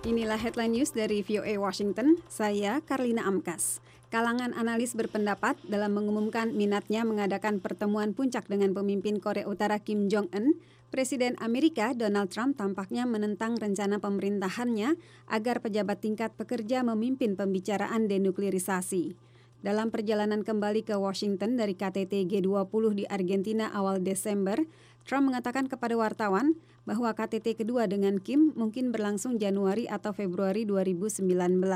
Inilah headline news dari VOA Washington, saya Karlina Amkas. Kalangan analis berpendapat dalam mengumumkan minatnya mengadakan pertemuan puncak dengan pemimpin Korea Utara Kim Jong-un, Presiden Amerika Donald Trump tampaknya menentang rencana pemerintahannya agar pejabat tingkat pekerja memimpin pembicaraan denuklirisasi. Dalam perjalanan kembali ke Washington dari KTT G20 di Argentina awal Desember, Trump mengatakan kepada wartawan bahwa KTT kedua dengan Kim mungkin berlangsung Januari atau Februari 2019.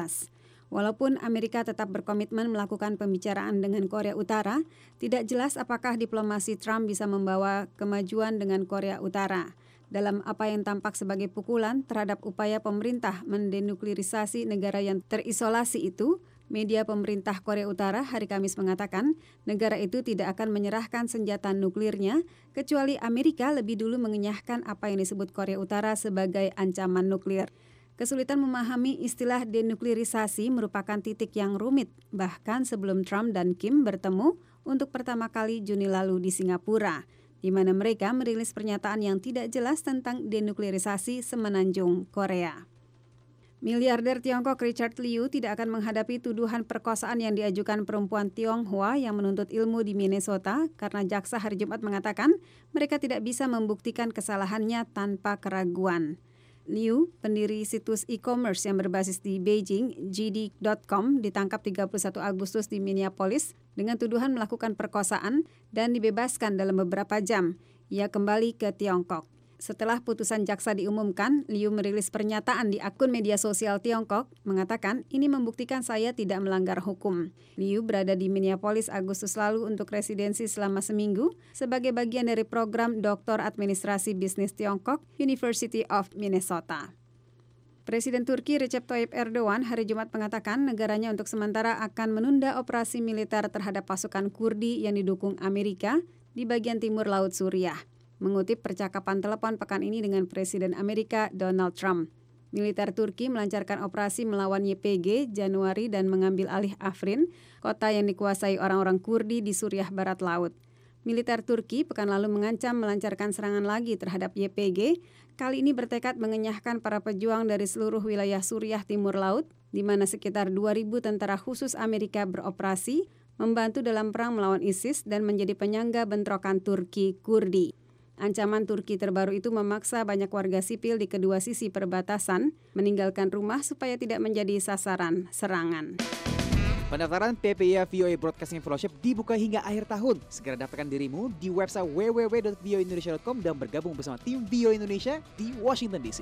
Walaupun Amerika tetap berkomitmen melakukan pembicaraan dengan Korea Utara, tidak jelas apakah diplomasi Trump bisa membawa kemajuan dengan Korea Utara. Dalam apa yang tampak sebagai pukulan terhadap upaya pemerintah mendenuklirisasi negara yang terisolasi itu, media pemerintah Korea Utara hari Kamis mengatakan negara itu tidak akan menyerahkan senjata nuklirnya kecuali Amerika lebih dulu mengenyahkan apa yang disebut Korea Utara sebagai ancaman nuklir. Kesulitan memahami istilah denuklirisasi merupakan titik yang rumit, bahkan sebelum Trump dan Kim bertemu untuk pertama kali Juni lalu di Singapura, di mana mereka merilis pernyataan yang tidak jelas tentang denuklirisasi semenanjung Korea. Miliarder Tiongkok Richard Liu tidak akan menghadapi tuduhan perkosaan yang diajukan perempuan Tionghoa yang menuntut ilmu di Minnesota karena jaksa hari Jumat mengatakan mereka tidak bisa membuktikan kesalahannya tanpa keraguan. Liu, pendiri situs e-commerce yang berbasis di Beijing, JD.com, ditangkap 31 Agustus di Minneapolis dengan tuduhan melakukan perkosaan dan dibebaskan dalam beberapa jam. Ia kembali ke Tiongkok. Setelah putusan jaksa diumumkan, Liu merilis pernyataan di akun media sosial Tiongkok, mengatakan ini membuktikan saya tidak melanggar hukum. Liu berada di Minneapolis Agustus lalu untuk residensi selama seminggu sebagai bagian dari program Doktor Administrasi Bisnis Tiongkok, University of Minnesota. Presiden Turki Recep Tayyip Erdogan hari Jumat mengatakan negaranya untuk sementara akan menunda operasi militer terhadap pasukan Kurdi yang didukung Amerika di bagian timur Laut Suriah. Mengutip percakapan telepon pekan ini dengan Presiden Amerika Donald Trump. Militer Turki melancarkan operasi melawan YPG Januari dan mengambil alih Afrin, kota yang dikuasai orang-orang Kurdi di Suriah Barat Laut. Militer Turki pekan lalu mengancam melancarkan serangan lagi terhadap YPG, kali ini bertekad mengenyahkan para pejuang dari seluruh wilayah Suriah Timur Laut, di mana sekitar 2.000 tentara khusus Amerika beroperasi, membantu dalam perang melawan ISIS dan menjadi penyangga bentrokan Turki-Kurdi. Ancaman Turki terbaru itu memaksa banyak warga sipil di kedua sisi perbatasan meninggalkan rumah supaya tidak menjadi sasaran serangan. Pendaftaran PPIA VOA Broadcasting Fellowship dibuka hingga akhir tahun. Segera daftarkan dirimu di website www.voaindonesia.com dan bergabung bersama tim VOA Indonesia di Washington DC.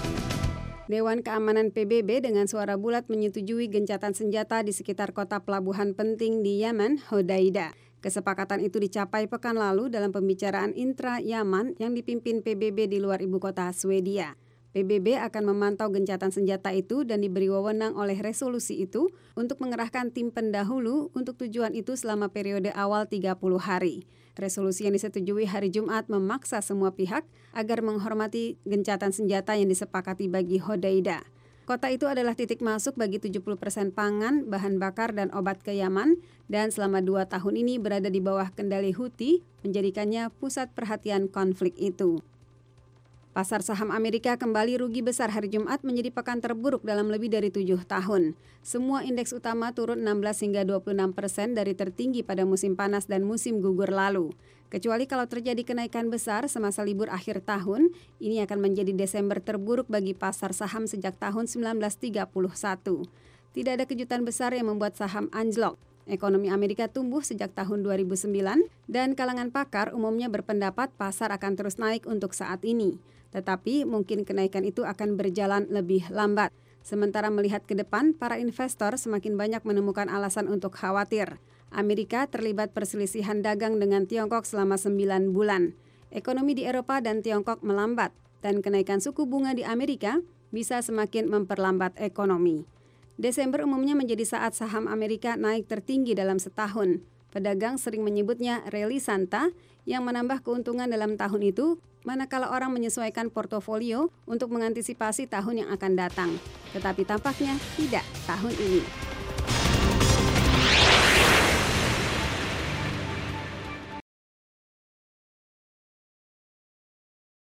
Dewan Keamanan PBB dengan suara bulat menyetujui gencatan senjata di sekitar kota pelabuhan penting di Yemen, Hodeida. Kesepakatan itu dicapai pekan lalu dalam pembicaraan intra-Yaman yang dipimpin PBB di luar ibu kota Swedia. PBB akan memantau gencatan senjata itu dan diberi wewenang oleh resolusi itu untuk mengerahkan tim pendahulu untuk tujuan itu selama periode awal 30 hari. Resolusi yang disetujui hari Jumat memaksa semua pihak agar menghormati gencatan senjata yang disepakati bagi Hodeida. Kota itu adalah titik masuk bagi 70% pangan, bahan bakar, dan obat ke Yaman, dan selama 2 tahun ini berada di bawah kendali Houthi, menjadikannya pusat perhatian konflik itu. Pasar saham Amerika kembali rugi besar hari Jumat menjadi pekan terburuk dalam lebih dari 7 tahun. Semua indeks utama turun 16 hingga 26% dari tertinggi pada musim panas dan musim gugur lalu. Kecuali kalau terjadi kenaikan besar semasa libur akhir tahun, ini akan menjadi Desember terburuk bagi pasar saham sejak tahun 1931. Tidak ada kejutan besar yang membuat saham anjlok. Ekonomi Amerika tumbuh sejak tahun 2009 dan kalangan pakar umumnya berpendapat pasar akan terus naik untuk saat ini. Tetapi mungkin kenaikan itu akan berjalan lebih lambat. Sementara melihat ke depan, para investor semakin banyak menemukan alasan untuk khawatir. Amerika terlibat perselisihan dagang dengan Tiongkok selama 9 bulan. Ekonomi di Eropa dan Tiongkok melambat, dan kenaikan suku bunga di Amerika bisa semakin memperlambat ekonomi. Desember umumnya menjadi saat saham Amerika naik tertinggi dalam setahun. Pedagang sering menyebutnya rally Santa yang menambah keuntungan dalam tahun itu, manakala orang menyesuaikan portofolio untuk mengantisipasi tahun yang akan datang. Tetapi tampaknya tidak tahun ini.